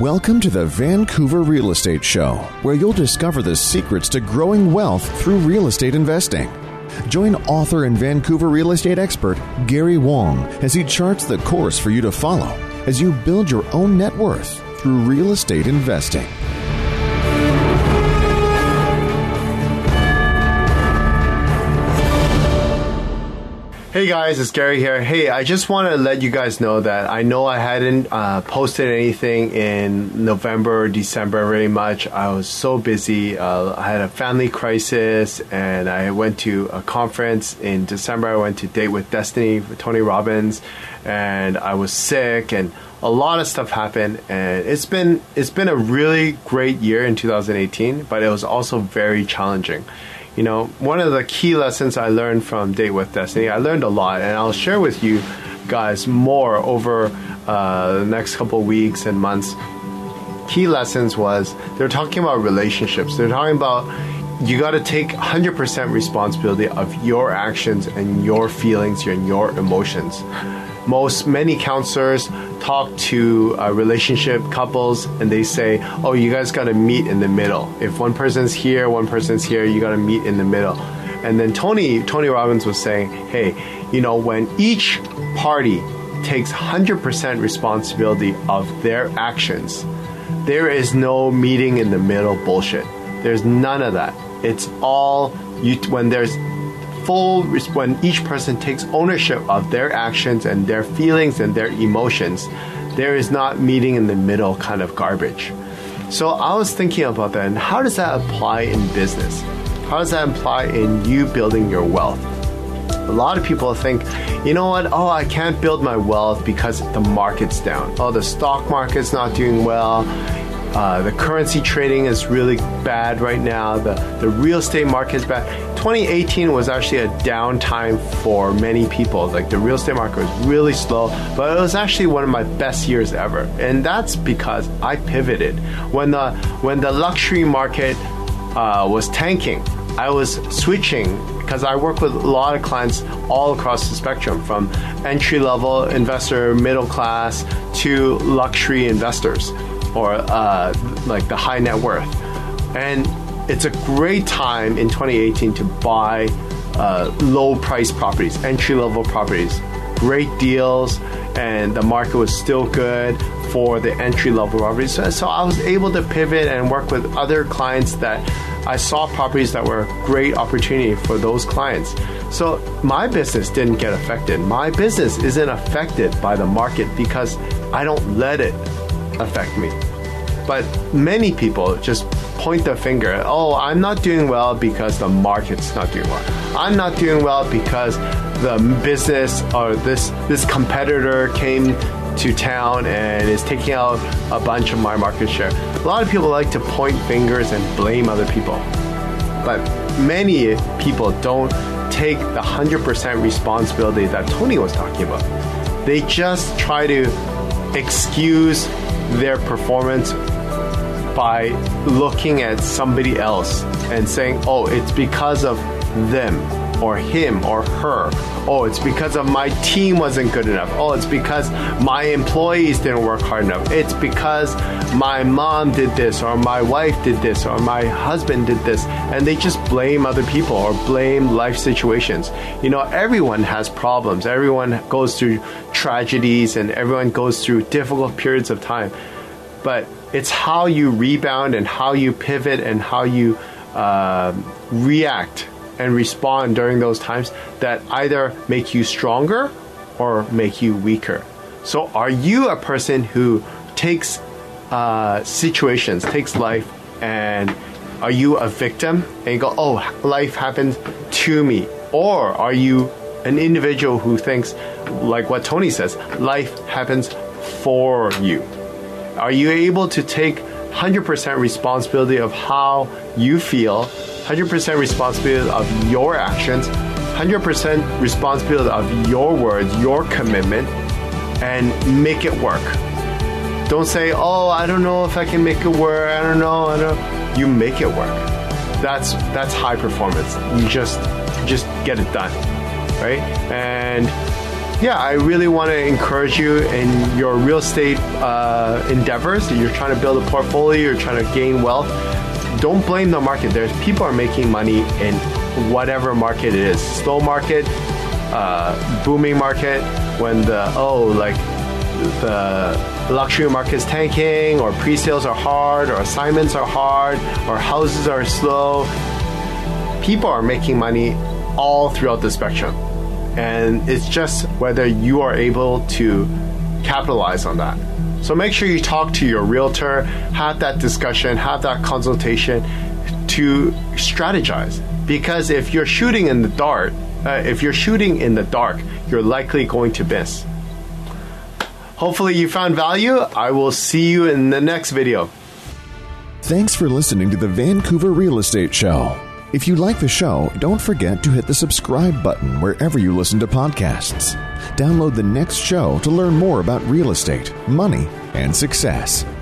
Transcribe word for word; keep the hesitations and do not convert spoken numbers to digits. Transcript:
Welcome to the Vancouver Real Estate Show, where you'll discover the secrets to growing wealth through real estate investing. Join author and Vancouver real estate expert Gary Wong as he charts the course for you to follow as you build your own net worth through real estate investing. Hey guys, it's Gary here. Hey, I just want to let you guys know that I know I hadn't uh, posted anything in November or December very much. I was so busy. Uh, I had a family crisis and I went to a conference in December. I went to Date with Destiny with Tony Robbins and I was sick and a lot of stuff happened. And it's been, it's been a really great year in two thousand eighteen, but it was also very challenging. You know, one of the key lessons I learned from Date with Destiny, I learned a lot, and I'll share with you guys more over uh, the next couple of weeks and months. Key lessons was they're talking about relationships. They're talking about you got to take one hundred percent responsibility of your actions and your feelings and your emotions. Most, many counselors talk to uh, relationship couples and they say, oh, you guys got to meet in the middle. If one person's here, one person's here, you got to meet in the middle. And then Tony, Tony Robbins was saying, hey, you know, when each party takes one hundred percent responsibility of their actions, there is no meeting in the middle bullshit. There's none of that. It's all, you when there's full, when each person takes ownership of their actions and their feelings and their emotions, there is not meeting in the middle kind of garbage. So I was thinking about that, and how does that apply in business? How does that apply in you building your wealth? A lot of people think, you know what, oh, I can't build my wealth because the market's down. Oh, the stock market's not doing well. Uh, the currency trading is really bad right now. The, the real estate market is bad. twenty eighteen was actually a downtime for many people. Like the real estate market was really slow, but it was actually one of my best years ever. And that's because I pivoted. When the, when the luxury market uh, was tanking, I was switching because I work with a lot of clients all across the spectrum, from entry-level investor, middle class, to luxury investors, or uh, like the high net worth. And it's a great time in twenty eighteen to buy uh, low price properties, entry level properties, great deals, and the market was still good for the entry level properties. So, so I was able to pivot and work with other clients that I saw properties that were a great opportunity for those clients. So my business didn't get affected. My business isn't affected by the market because I don't let it affect me. But many people just point the finger, oh, I'm not doing well because the market's not doing well. I'm not doing well because the business or this this competitor came to town and is taking out a bunch of my market share. A lot of people like to point fingers and blame other people. But many people don't take the one hundred percent responsibility that Tony was talking about. They just try to excuse their performance by looking at somebody else and saying, oh, it's because of them or him or her. Oh, it's because of my team wasn't good enough. Oh, it's because my employees didn't work hard enough. It's because my mom did this or my wife did this or my husband did this. And they just blame other people or blame life situations. You know, everyone has problems. Everyone goes through tragedies and everyone goes through difficult periods of time. But it's how you rebound and how you pivot and how you uh, react and respond during those times that either make you stronger or make you weaker. So are you a person who takes uh, situations, takes life, and are you a victim and you go, oh, life happened to me? Or are you an individual who thinks, like what Tony says, life happens for you? Are you able to take one hundred percent responsibility of how you feel, one hundred percent responsibility of your actions, one hundred percent responsibility of your words, your commitment, and make it work? Don't say, oh, I don't know if I can make it work. I don't know. I don't. You make it work. That's that's high performance. You just just get it done, right? And yeah, I really want to encourage you in your real estate uh, endeavors. You're trying to build a portfolio, you're trying to gain wealth. Don't blame the market. There's people are making money in whatever market it is. Slow market, uh, booming market, when the, oh, like the luxury market is tanking, or pre-sales are hard, or assignments are hard, or houses are slow. People are making money all throughout the spectrum. And it's just whether you are able to capitalize on that. So make sure you talk to your realtor, have that discussion, have that consultation to strategize. Because if you're shooting in the dark, uh, if you're shooting in the dark, you're likely going to miss. Hopefully you found value. I will see you in the next video. Thanks for listening to the Vancouver Real Estate Show. If you like the show, don't forget to hit the subscribe button wherever you listen to podcasts. Download the next show to learn more about real estate, money, and success.